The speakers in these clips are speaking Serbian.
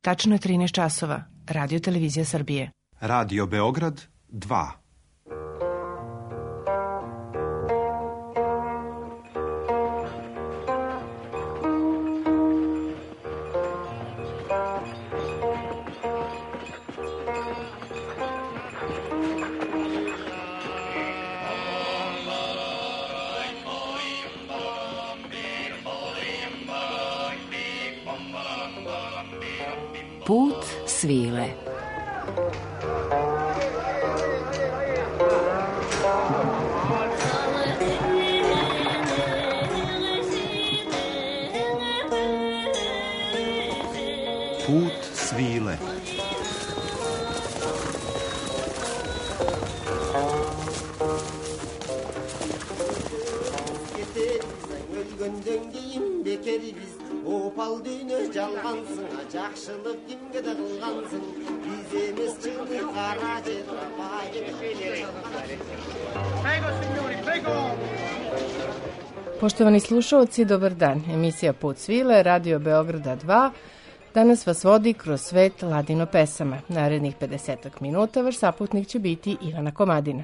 Tačno je 13 časova. Radio Televizija Srbije. Radio Beograd 2. Put svile. Put svile. Opal düğünü жалғансың, жақшылық кімге де қылғансың, біз емес чыңды қара жер Poštovani slušalci, dobar dan. Emisija Put svile, Radio Beograda 2. Danas vas vodi kroz svet ladino pesama. Narednih 50 minuta vaš saputnik će biti Ivana Komadina.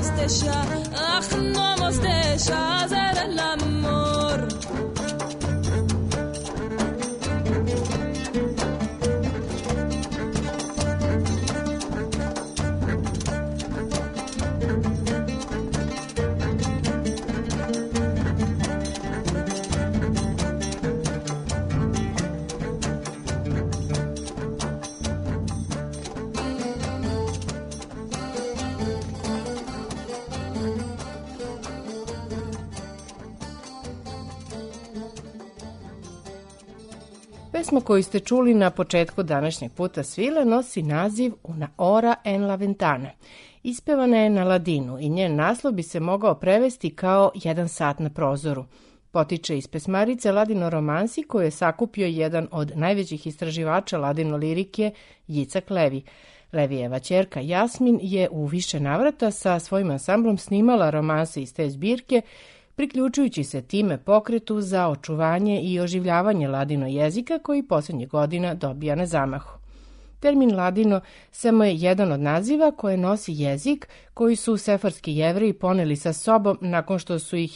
Pesma koju ste čuli na početku današnjeg puta svile nosi naziv Una hora en la ventana. Ispevana je na ladinu i njen naslov bi se mogao prevesti kao jedan sat na prozoru. Potiče iz pesmarice Ladino romansi koju je sakupio jedan od najvećih istraživača ladino lirike, Jicak Levi. Levijeva ćerka Jasmin je u više navrata sa svojim ansamblom snimala romanse iz te zbirke, priključujući se time pokretu za očuvanje i oživljavanje ladino jezika koji posljednjih godina dobija na zamahu. Termin ladino samo je jedan od naziva koje nosi jezik koji su sefarski Jevreji poneli sa sobom nakon što su ih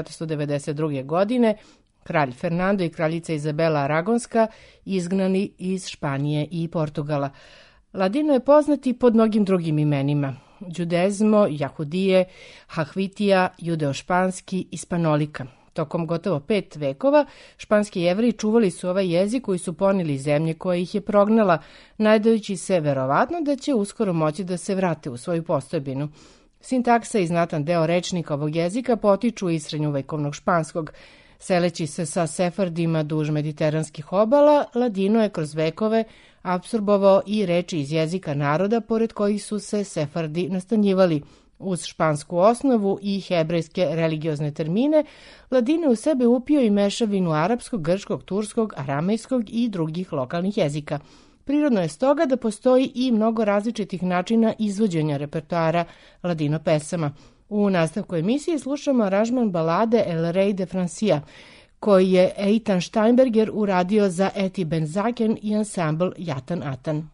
1492. godine kralj Fernando i kraljica Izabela Aragonska izgnani iz Španije i Portugala. Ladino je poznat i pod mnogim drugim imenima: Đudezmo, Jahudije, Hahvitija, Judeo-španski, Hispanolika. Tokom gotovo 5 vekova španski Jevreji čuvali su ovaj jezik koji su poneli iz zemlje koja ih je prognala, nadajući se verovatno da će uskoro moći da se vrate u svoju postojbinu. Sintaksa i znatan deo rečnika ovog jezika potiču iz srednjovekovnog španskog. Seleći se sa sefardima duž mediteranskih obala, ladino je kroz vekove apsorbovao i reči iz jezika naroda pored kojih su se sefardi nastanjivali. Uz špansku osnovu i hebrejske religiozne termine, ladino u sebe upio i mešavinu arapskog, grčkog, turskog, aramejskog i drugih lokalnih jezika. Prirodno je stoga da postoji i mnogo različitih načina izvođenja repertoara ladino pesama. U nastavku emisije slušamo aranžman balade El Rey de Francia, koji je Eitan Steinberger uradio za Eti Benzaken i ansambl Jatan Atan.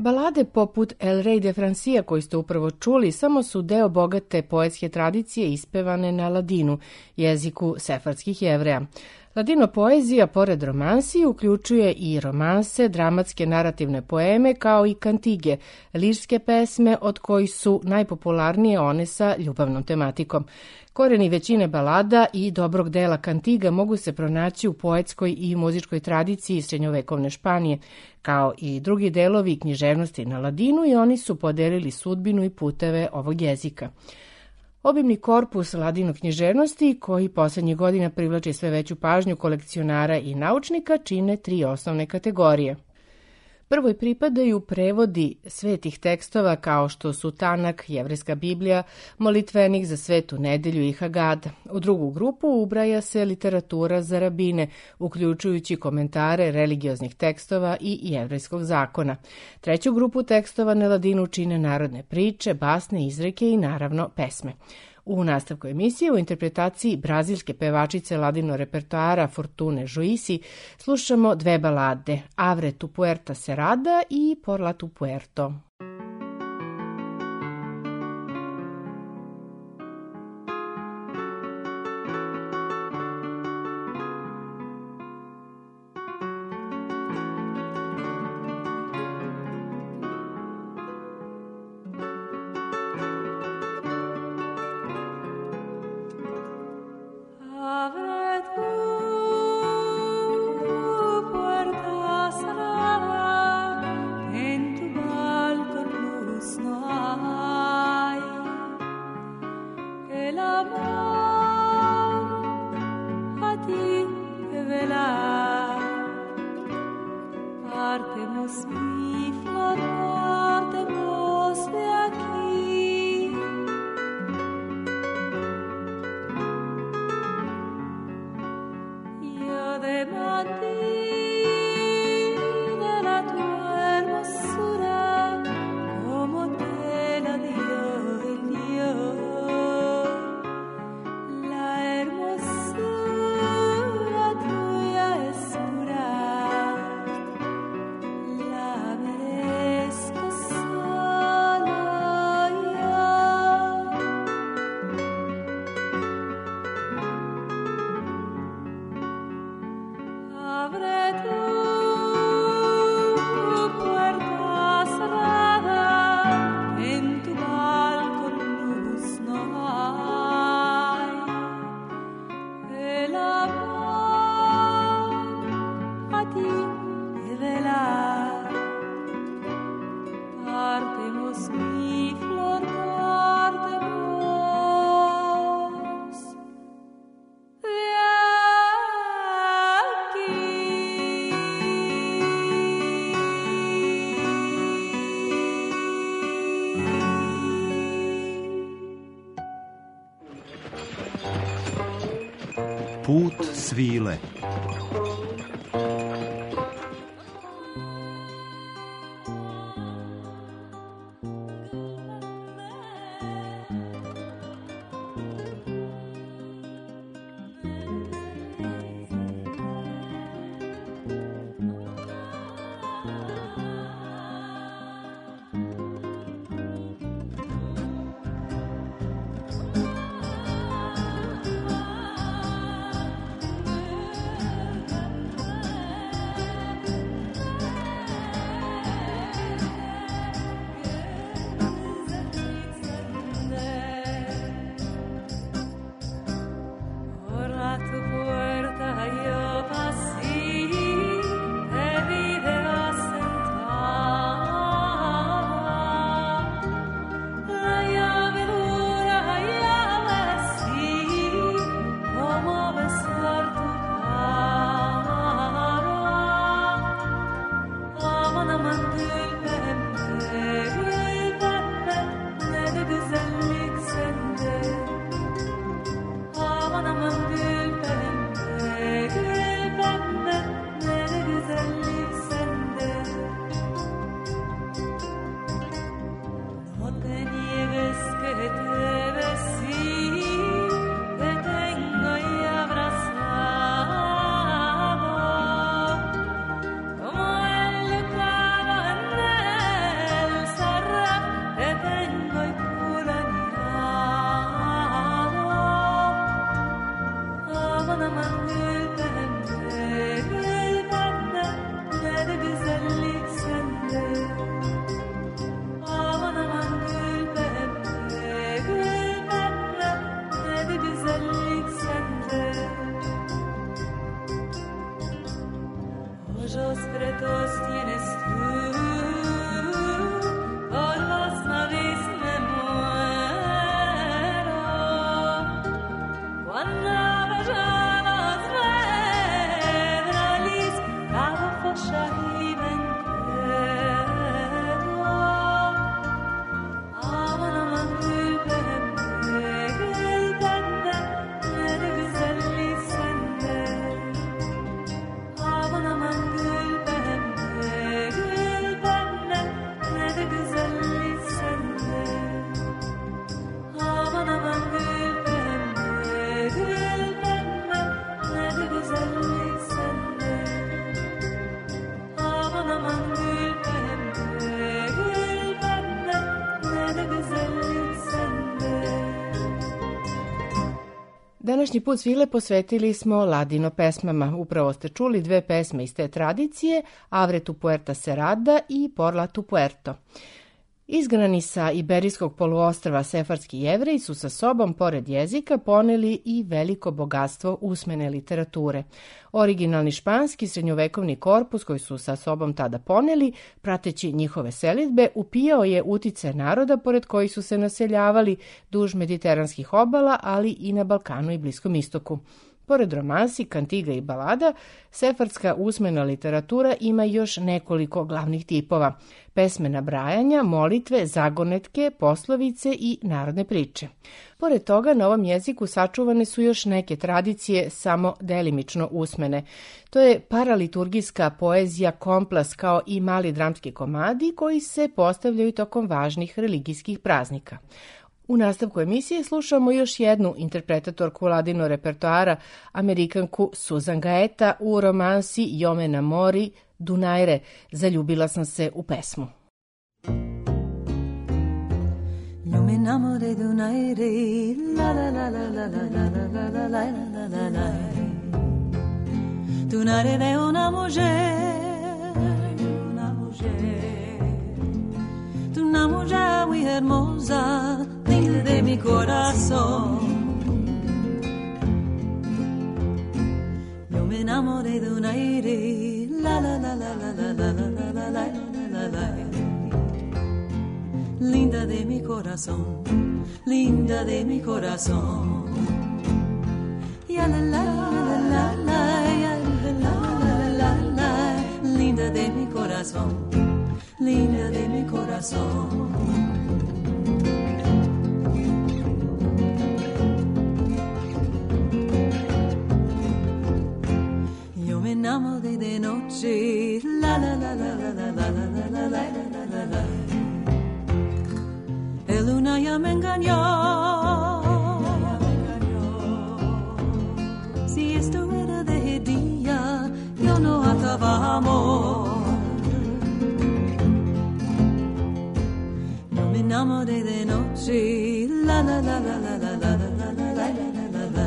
Balade poput El Rey de Francia koji ste upravo čuli samo su deo bogate poetske tradicije ispevane na ladinu, jeziku sefardskih Jevreja. Ladino poezija, pored romansi, uključuje i romanse, dramatske narativne poeme, kao i kantige, lirske pesme, od kojih su najpopularnije one sa ljubavnom tematikom. Koreni većine balada i dobrog dela kantiga mogu se pronaći u poetskoj i muzičkoj tradiciji srednjovekovne Španije, kao i drugi delovi književnosti na ladinu, i oni su podelili sudbinu i puteve ovog jezika. Obimni korpus ladino književnosti, koji poslednjih godina privlači sve veću pažnju kolekcionara i naučnika, čine 3 osnovne kategorije. Prvoj pripadaju prevodi svetih tekstova kao što su Tanak, Jevrejska Biblija, molitvenik za Svetu nedelju i Hagada. U drugu grupu ubraja se literatura za rabine, uključujući komentare religioznih tekstova i jevrejskog zakona. Treću grupu tekstova na ladinu čine narodne priče, basne, izreke i naravno pesme. U nastavku emisije u interpretaciji brazilske pevačice ladino repertoara Fortune Joisi slušamo 2 balade, Avre tu puerta cerrada i Por la tu puerto. Put svile. Današnji put svile posvetili smo ladino pesmama. Upravo ste čuli dve pesme iz te tradicije, Abre tu puerta cerrada i Por la tu puerto. Izgnani sa Iberijskog poluostrva sefardski Jevreji su sa sobom, pored jezika, poneli i veliko bogatstvo usmene literature. Originalni španski srednjovekovni korpus koji su sa sobom tada poneli, prateći njihove selidbe, upijao je utice naroda pored kojih su se naseljavali duž mediteranskih obala, ali i na Balkanu i Bliskom istoku. Pored romansi, kantiga i balada, sefardska usmena literatura ima još nekoliko glavnih tipova. Pesme nabrajanja, molitve, zagonetke, poslovice i narodne priče. Pored toga, na ovom jeziku sačuvane su još neke tradicije samo delimično usmene. To je paraliturgijska poezija, komplas kao i mali dramski komadi koji se postavljaju tokom važnih religijskih praznika. U nastavku emisije slušamo još jednu interpretatorku ladino repertoara, Amerikanku Susan Gaeta u romansi Yo me enamori d'unaire, Zaljubila sam se u pesmu. Yo me enamoré de un aire, la la la la la la la la la la la la la. De un aire de una mujer, de una mujer muy hermosa, linda de mi corazón. Yo me enamoré de un aire, la la la la la la la la la la la la. Linda de mi corazón, linda de mi corazón. Ya la la la la la, ya la la la la, linda de mi corazón, linda de mi corazón. Yo me enamoré de noche, la la la la la la la la la la la la. El luna ya me engañó. Si esto era de día, yo no ataba amor. Yo me enamoré de noche, la la la la la la la la la la la la.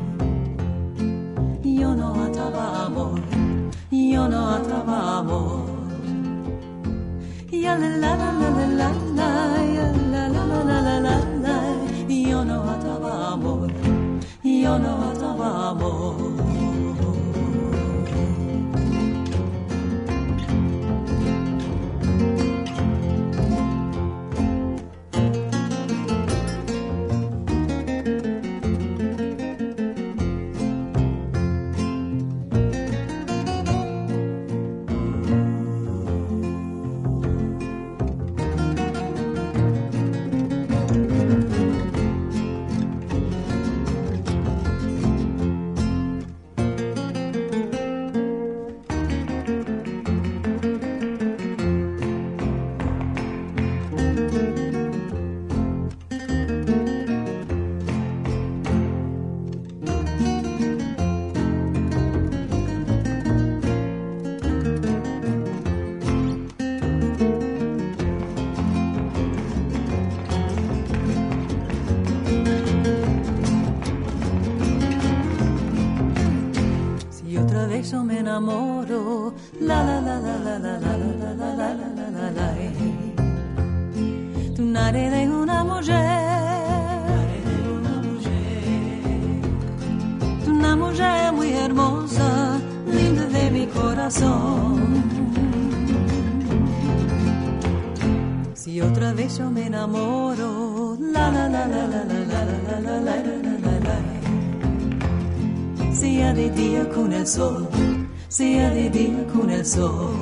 Yo no ataba amor, yo no ataba amor. Ya la la la la la la la, ya la la la la la la la. Yo no ataba amor, yo no ataba amor. Yo me enamoro, la la la la la la la la la la la la la. Tu nare de una mujer, tu una mujer muy hermosa, linda de mi corazón. Si otra vez yo me enamoro, la la la la la la la la la la la la. Sea de día con el sol, sea de día con el sol.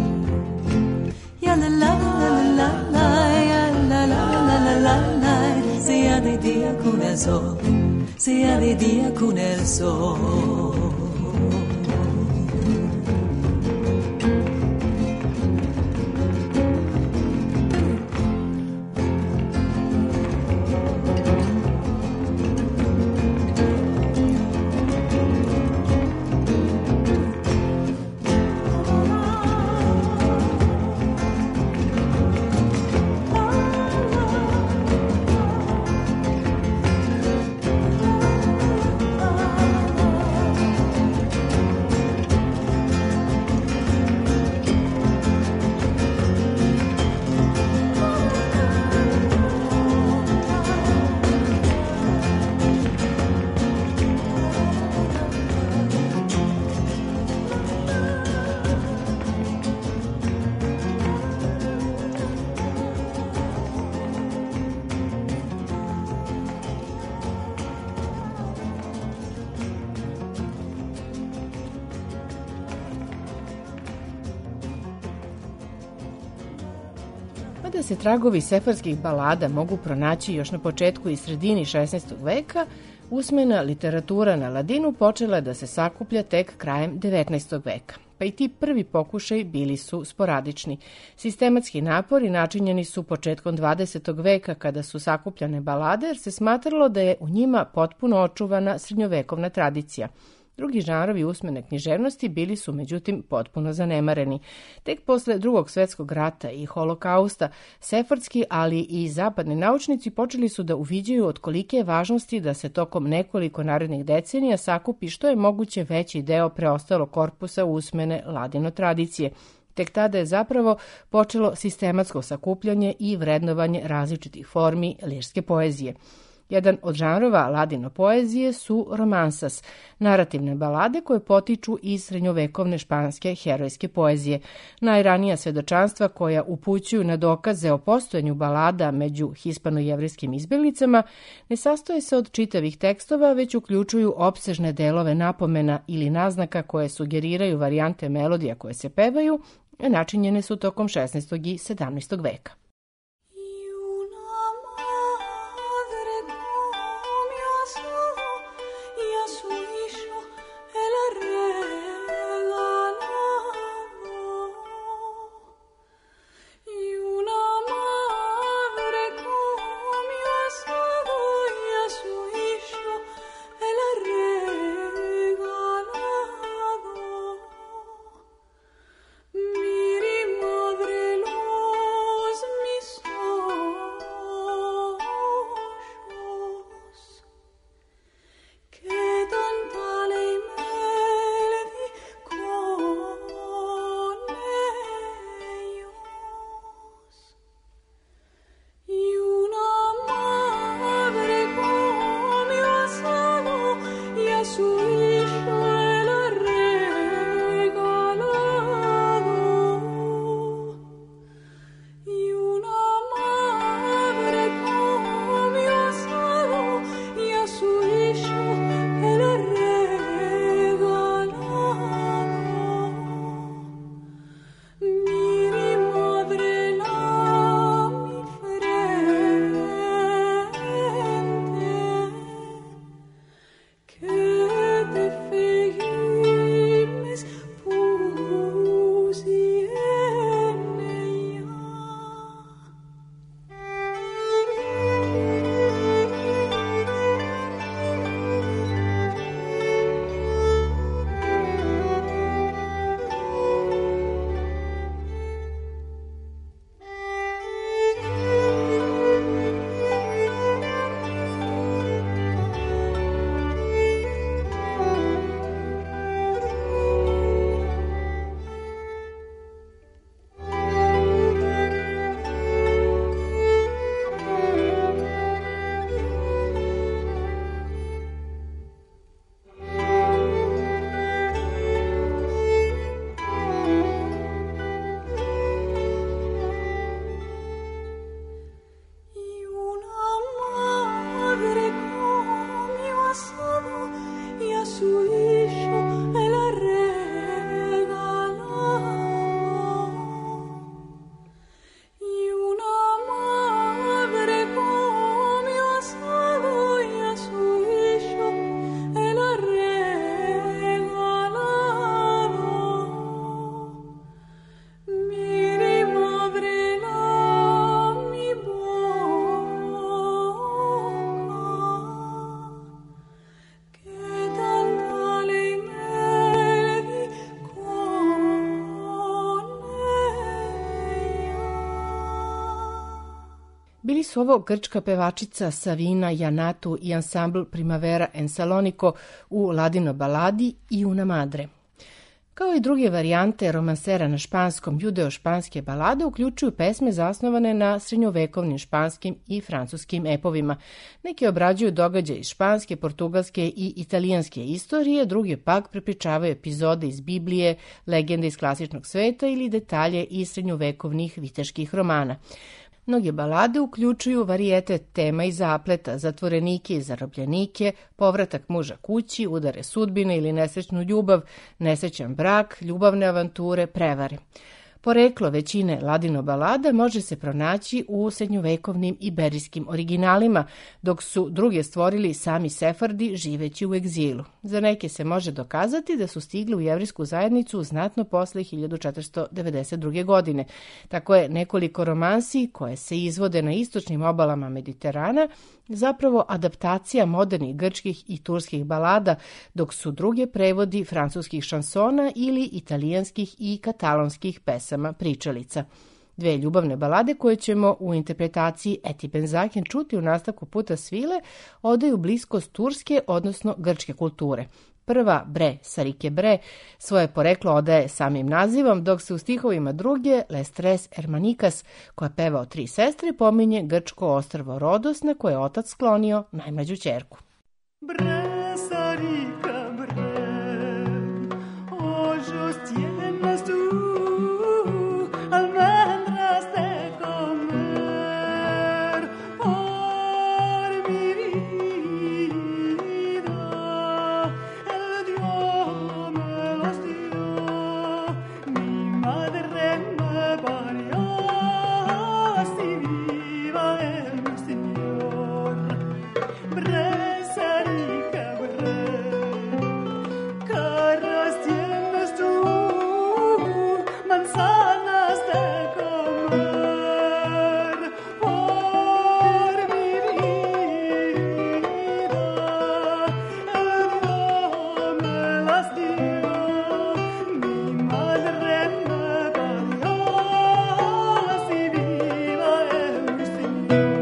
Ya la la la la la la, ya la la la la la la. Sea de día con el sol, sea de día con el sol. Mada se tragovi sefardskih balada mogu pronaći još na početku i sredini 16. veka, usmena literatura na ladinu počela je da se sakuplja tek krajem 19. veka. Pa i ti prvi pokušaj bili su sporadični. Sistematski napori načinjeni su početkom 20. veka kada su sakupljane balade, jer se smatralo da je u njima potpuno očuvana srednjovekovna tradicija. Drugi žanrovi usmene književnosti bili su međutim potpuno zanemareni. Tek posle Drugog svjetskog rata i holokausta, sefardski, ali i zapadni naučnici počeli su da uviđaju od kolike je važnosti da se tokom nekoliko narednih decenija sakupi što je moguće veći deo preostalog korpusa usmene ladino tradicije. Tek tada je zapravo počelo sistematsko sakupljanje i vrednovanje različitih formi lirske poezije. Jedan od žanrova ladino poezije su romansas, narativne balade koje potiču iz srednjovekovne španske herojske poezije. Najranija svedočanstva koja upućuju na dokaze o postojanju balada među hispano-jevrijskim izbeglicama ne sastoje se od čitavih tekstova, već uključuju opsežne delove napomena ili naznaka koje sugeriraju varijante melodija koje se pevaju, načinjene su tokom 16. i 17. veka. Bili su ovo grčka pevačica Savina Janatu i ansambl Primavera en Salonico u ladino baladi i Una Madre. Kao i druge varijante romansera na španskom, judeo-španske balade uključuju pesme zasnovane na srednjovekovnim španskim i francuskim epovima. Neki obrađuju događaje iz španske, portugalske i italijanske istorije, drugi pak prepričavaju epizode iz Biblije, legende iz klasičnog sveta ili detalje iz srednjovekovnih viteških romana. Mnoge balade uključuju varijetet tema i zapleta, zatvorenike i zarobljenike, povratak muža kući, udare sudbine ili nesrećnu ljubav, nesrećan brak, ljubavne avanture, prevare. Poreklo većine ladino balada može se pronaći u srednjovekovnim iberijskim originalima, dok su druge stvorili sami Sefardi živeći u egzilu. Za neke se može dokazati da su stigli u jevrijsku zajednicu znatno posle 1492. godine. Tako je nekoliko romansi koje se izvode na istočnim obalama Mediterana zapravo adaptacija modernih grčkih i turskih balada, dok su druge prevodi francuskih šansona ili italijanskih i katalonskih pesama pričalica. Dve ljubavne balade koje ćemo u interpretaciji Eti Benzaken čuti u nastavku Puta svile odaju bliskost turske, odnosno grčke kulture. Prva, Bre, Sarike Bre, svoje poreklo odaje samim nazivom, dok se u stihovima druge, Les Tres Hermanikas, koja peva o 3 sestre, pominje grčko ostrvo Rodos na koje je otac sklonio najmlađu ćerku. Bre, Sarika Bre, ojos tienes tú, almendras de comer, por mi vida, el Dios me los dio, mi madre me parió, así viva el Señor. Bre, Sarika Bre, caras tienes tú, manzanas de comer, por mi vida, el Dios me las dio, mi madre me parió, así viva el Señor.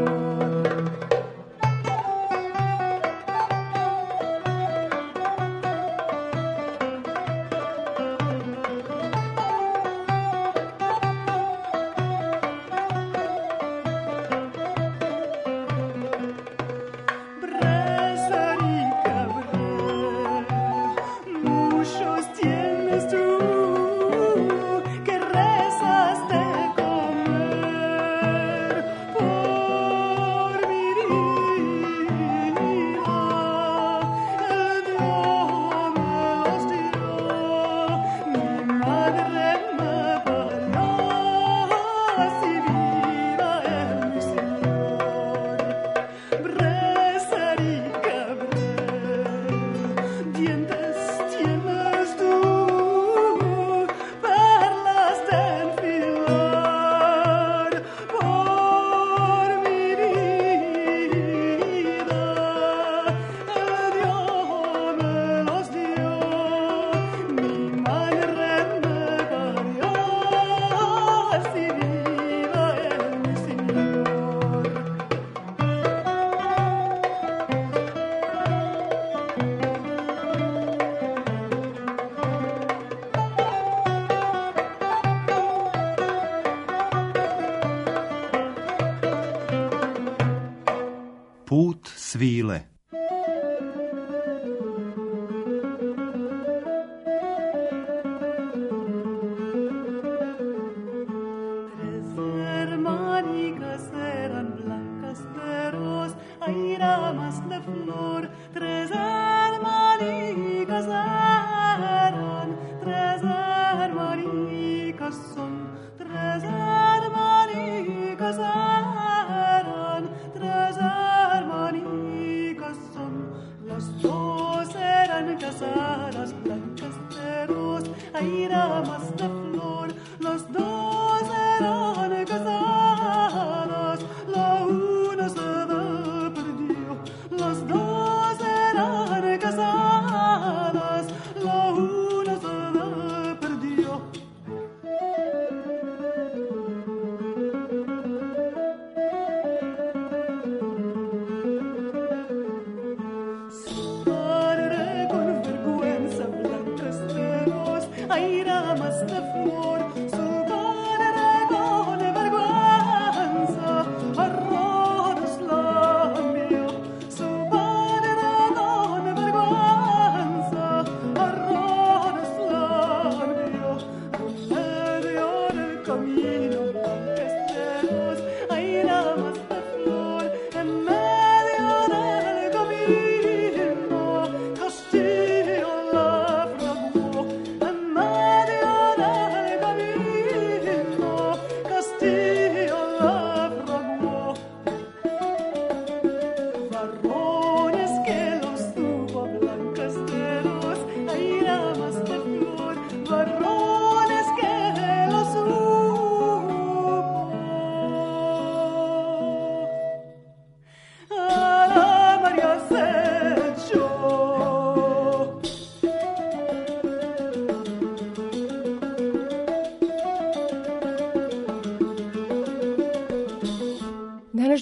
Bre, Sarika Bre, muchos tienes tú, que rezas de comer, por mi vida, el Dios me los dio, mi madre me parió, así viva el Señor. Bre, Sarika Bre, dientes tienes tú, perlas de enfilar, por mi vida, el Dios me los dio, mi madre me parió, así viva el Señor. Put svile. Tres hermanicas eran blancas de ros, hay ramas de flor. Tres hermanicas eran, tres hermanicas son. Tres hermanicas eran, tres hermanicas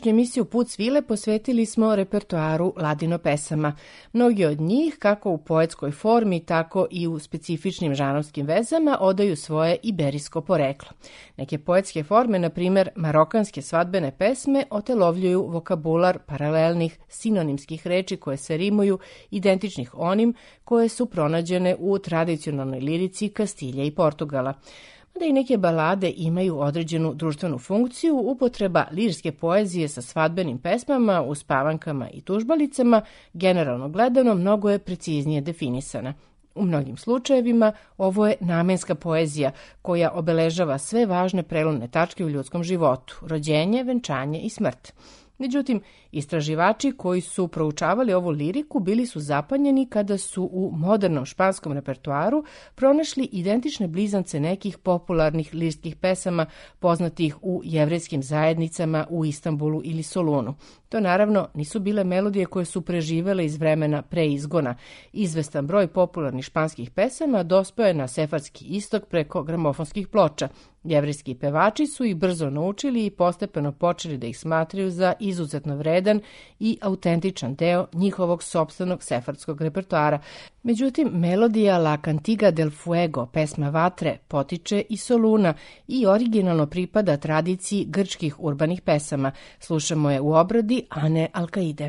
današnju emisiju Put svile posvetili smo repertoaru ladino pesama. Mnogi od njih, kako u poetskoj formi, tako i u specifičnim žanrovskim vezama, odaju svoje iberijsko poreklo. Neke poetske forme, na primjer marokanske svadbene pesme, otelovljuju vokabular paralelnih sinonimskih reči koje se rimuju, identičnih onim koje su pronađene u tradicionalnoj lirici Kastilje i Portugala. Da i neke balade imaju određenu društvenu funkciju, upotreba lirske poezije sa svadbenim pesmama, uspavankama i tužbalicama, generalno gledano, mnogo je preciznije definisana. U mnogim slučajevima ovo je namenska poezija koja obeležava sve važne prelomne tačke u ljudskom životu, rođenje, venčanje i smrt. Međutim, istraživači koji su proučavali ovu liriku bili su zapanjeni kada su u modernom španskom repertoaru pronašli identične blizance nekih popularnih lirskih pesama poznatih u jevrejskim zajednicama u Istanbulu ili Solunu. To naravno nisu bile melodije koje su preživele iz vremena pre izgona. Izvestan broj popularnih španskih pesama dospeo je na sefardski istok preko gramofonskih ploča. Jevrejski pevači su ih brzo naučili i postepeno počeli da ih smatraju za izuzetno vredan i autentičan deo njihovog sopstvenog sefardskog repertoara. Međutim, melodija La Cantiga del Fuego, pesma vatre, potiče iz Soluna i originalno pripada tradiciji grčkih urbanih pesama. Slušamo je u obradi Ane Alkaide.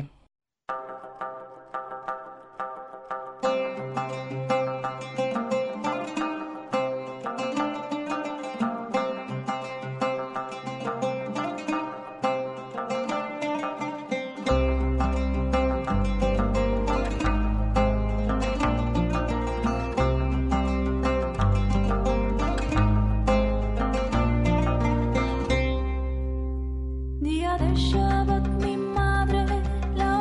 Día de Shabbat, mi madre, la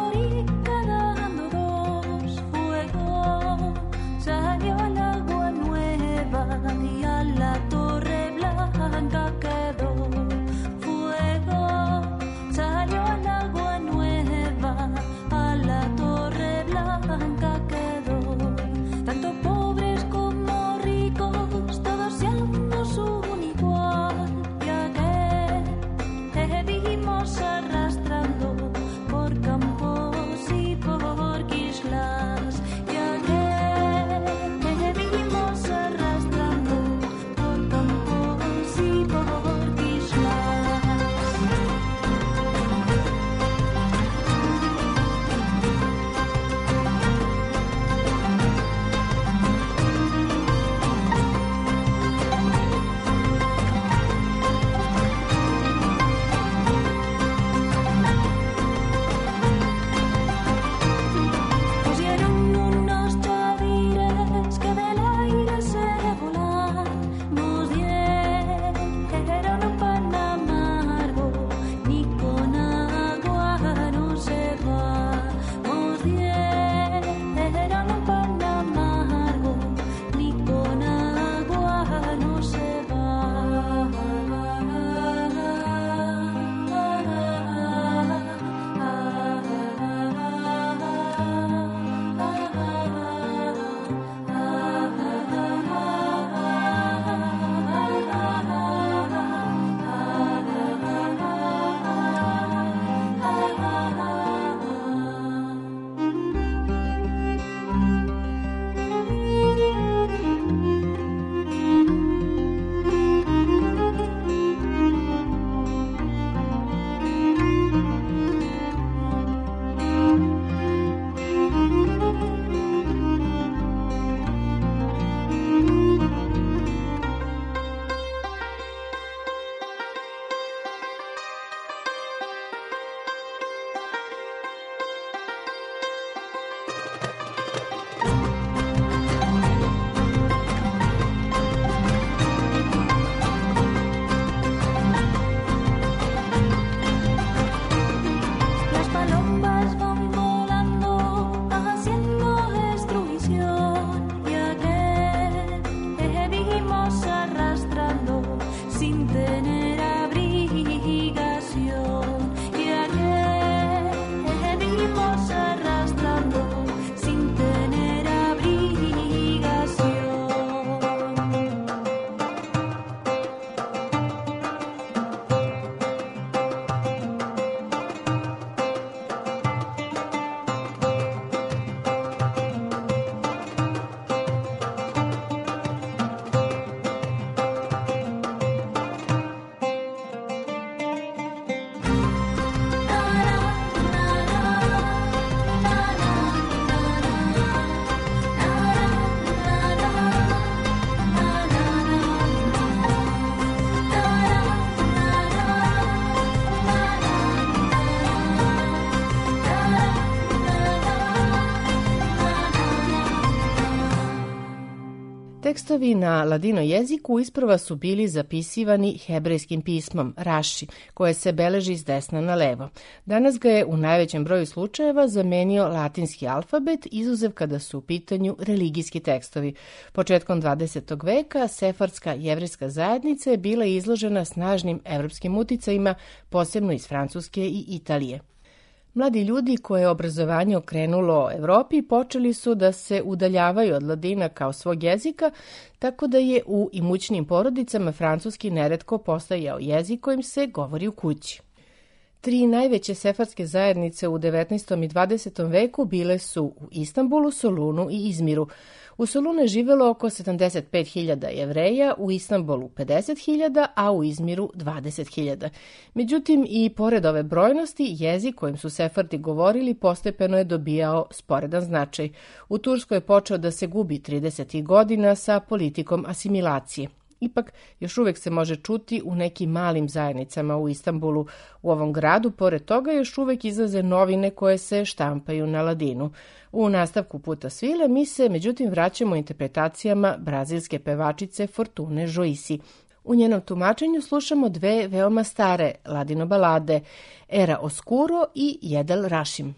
Tekstovi na ladino jeziku isprva su bili zapisivani hebrejskim pismom, raši, koje se beleži s desna na levo. Danas ga je u najvećem broju slučajeva zamenio latinski alfabet, izuzev kada su u pitanju religijski tekstovi. Početkom 20. veka sefardska jevrejska zajednica je bila izložena snažnim evropskim uticajima, posebno iz Francuske i Italije. Mladi ljudi koje je obrazovanje okrenulo Evropi počeli su da se udaljavaju od ladina kao svog jezika, tako da je u imućnim porodicama francuski neretko postajao jezik kojim se govori u kući. 3 najveće sefardske zajednice u 19. i 20. veku bile su u Istanbulu, Solunu i Izmiru. U Solunu je živelo oko 75.000 Jevreja, u Istanbulu 50.000, a u Izmiru 20.000. Međutim, i pored ove brojnosti, jezik kojim su Sefardi govorili postepeno je dobijao sporedan značaj. U Turskoj je počeo da se gubi 30. godina sa politikom asimilacije. Ipak, još uvek se može čuti u nekim malim zajednicama u Istanbulu. U ovom gradu, pored toga, još uvek izlaze novine koje se štampaju na ladinu. U nastavku Puta svile mi se, međutim, vraćamo interpretacijama brazilske pevačice Fortune Joisi. U njenom tumačenju slušamo 2 veoma stare ladino balade, Era Oscuro i Jedel Rašim.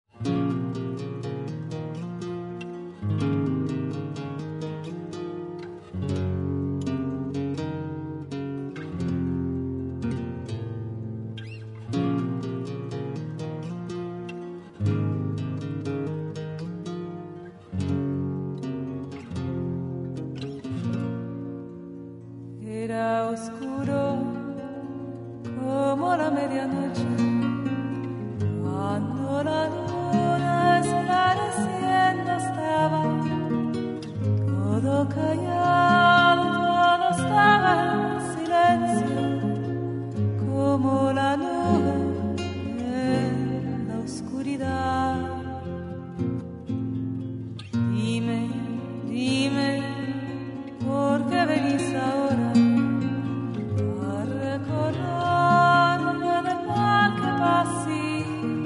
Era oscuro como la medianoche, cuando la luna esclareciendo estaba, todo callado, todo estaba en silencio, como la nube en la oscuridad. Dime, dime, ¿por qué venís ahora a recordarme del mal que pasé,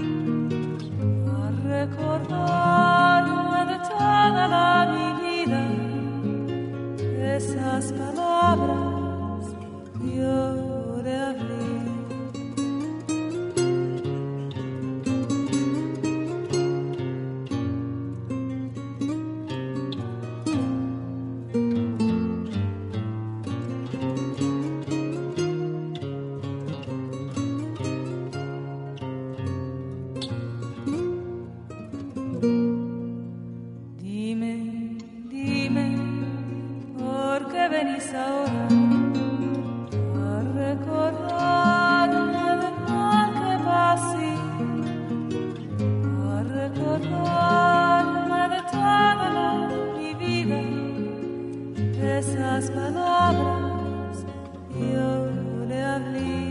a recordarme de toda mi vida? Esas palabras yo le hablé. Esas palabras yo le hablé.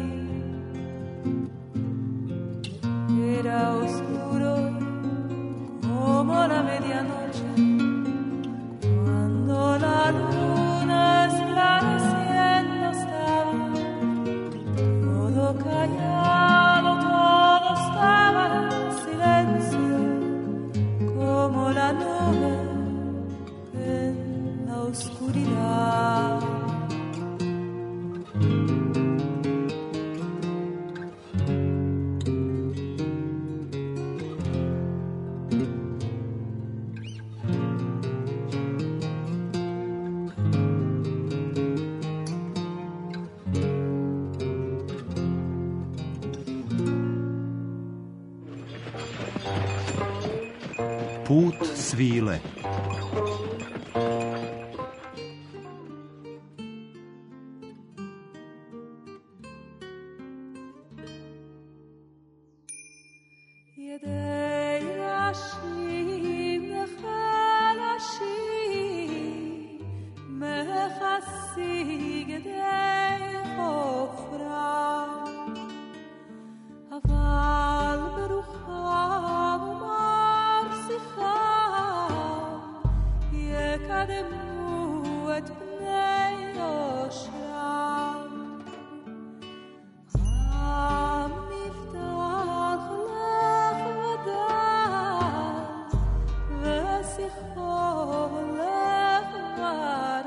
Era oscuro como la medianoche, cuando la luna esclareciendo estaba, todo callado, todo estaba en silencio, como la nube en la oscuridad. Put svile. Oh,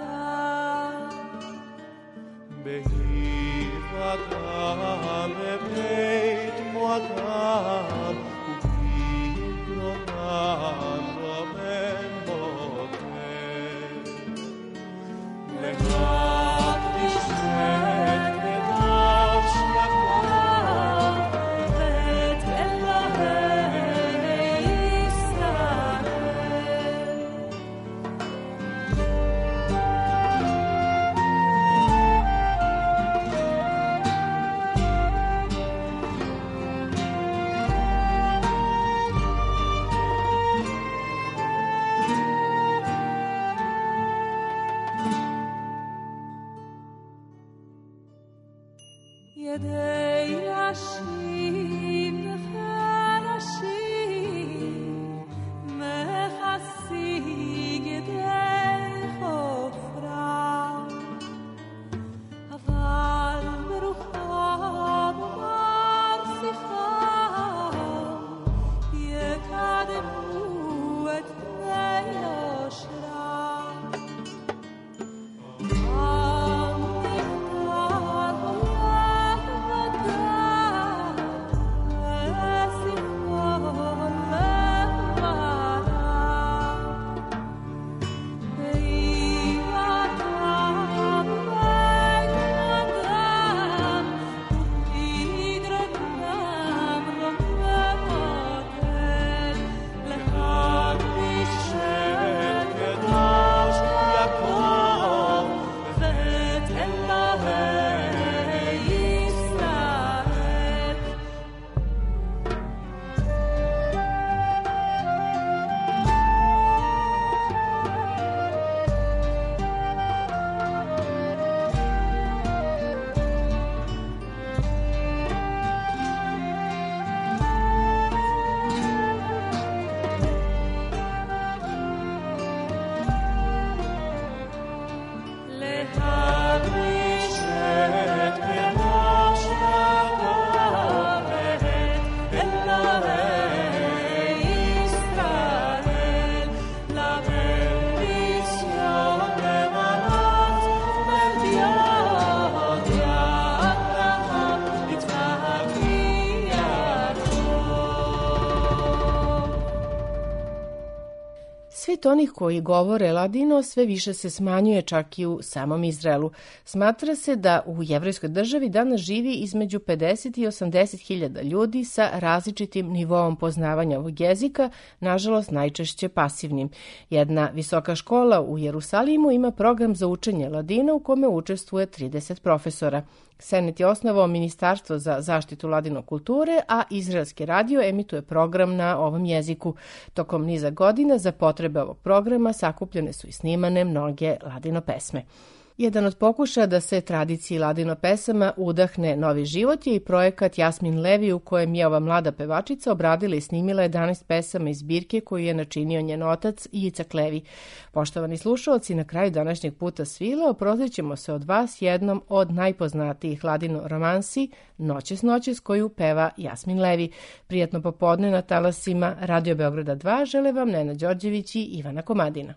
Svet onih koji govore ladino sve više se smanjuje čak i u samom Izraelu. Smatra se da u jevrejskoj državi danas živi između 50 i 80 hiljada ljudi sa različitim nivoom poznavanja ovog jezika, nažalost najčešće pasivnim. Jedna visoka škola u Jerusalimu ima program za učenje ladina u kome učestvuje 30 profesora. Senet je osnovao Ministarstvo za zaštitu ladino kulture, a Izraelski radio emituje program na ovom jeziku. Tokom niza godina za potrebe ovog programa sakupljene su i snimane mnoge ladino pesme. Jedan od pokušaja da se tradiciji ladino pesama udahne novi život je i projekat Jasmin Levi u kojem je ova mlada pevačica obradila i snimila 11 pesama iz zbirke koju je načinio njen otac Jicak Levi. Poštovani slušaoci, na kraju današnjeg puta svila oprostit ćemo se od vas jednom od najpoznatijih ladino romansi Noćes noćes koju peva Jasmin Levi. Prijatno popodne na talasima Radio Beograda 2 žele vam Nena Đorđević i Ivana Komadina.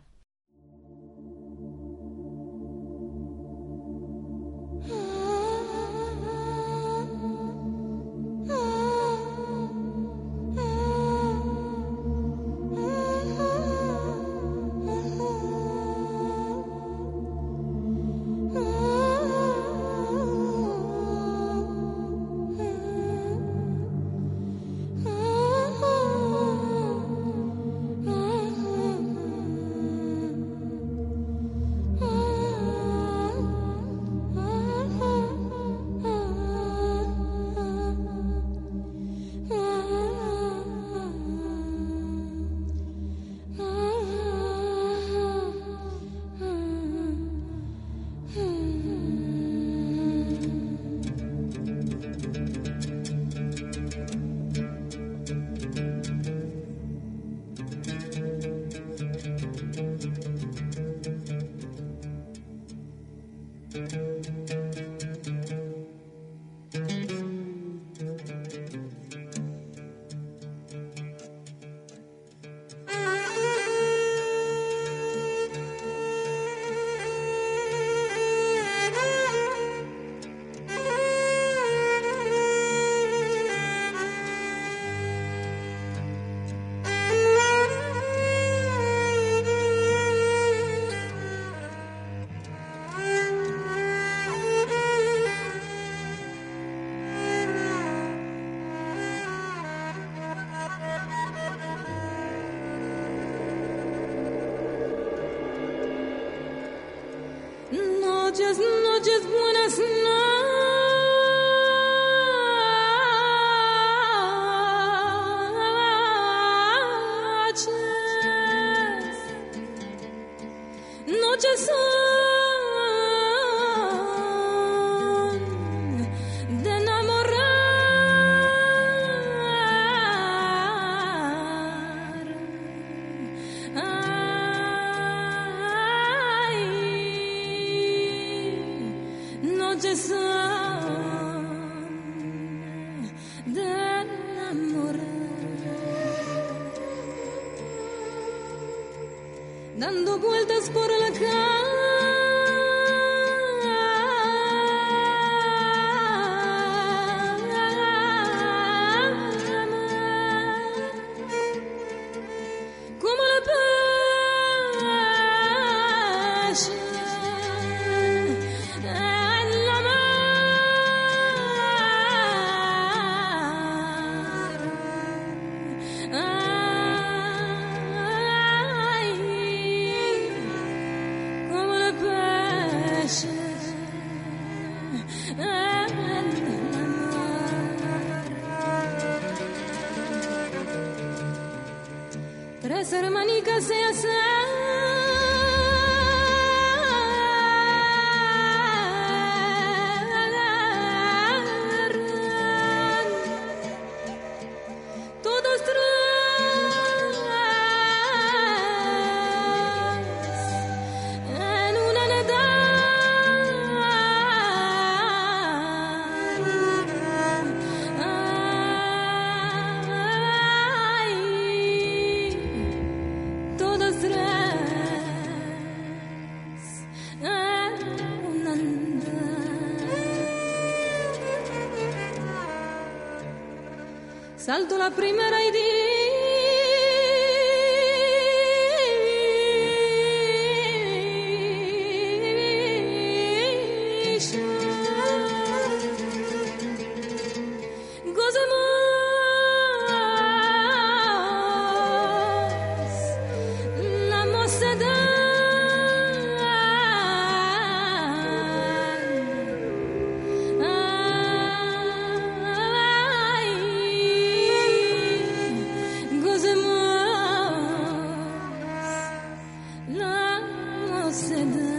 Noches, noches, buenas noches. Noches son de enamorar. Ay, noches son de enamorar. Dando vueltas por la como la paz en la mar. Ay, como la paz en la mar. Tres hermanicas se acercan, todos tres en una Ay, todas tres en un andar. Salto la primera y dice: gozemos la mocedad. Ay, gozemos la mocedad.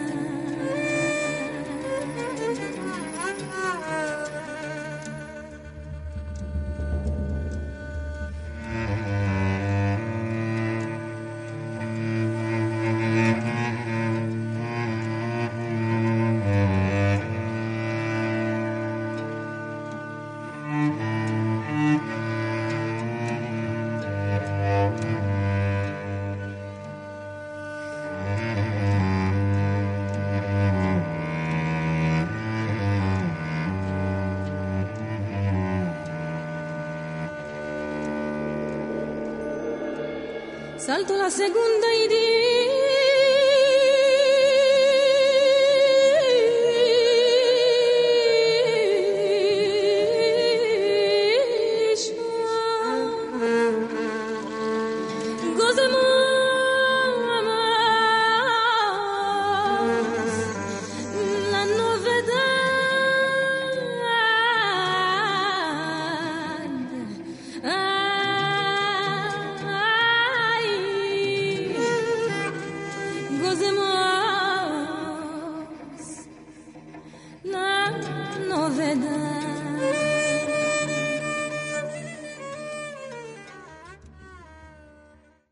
Salto la segunda y dice: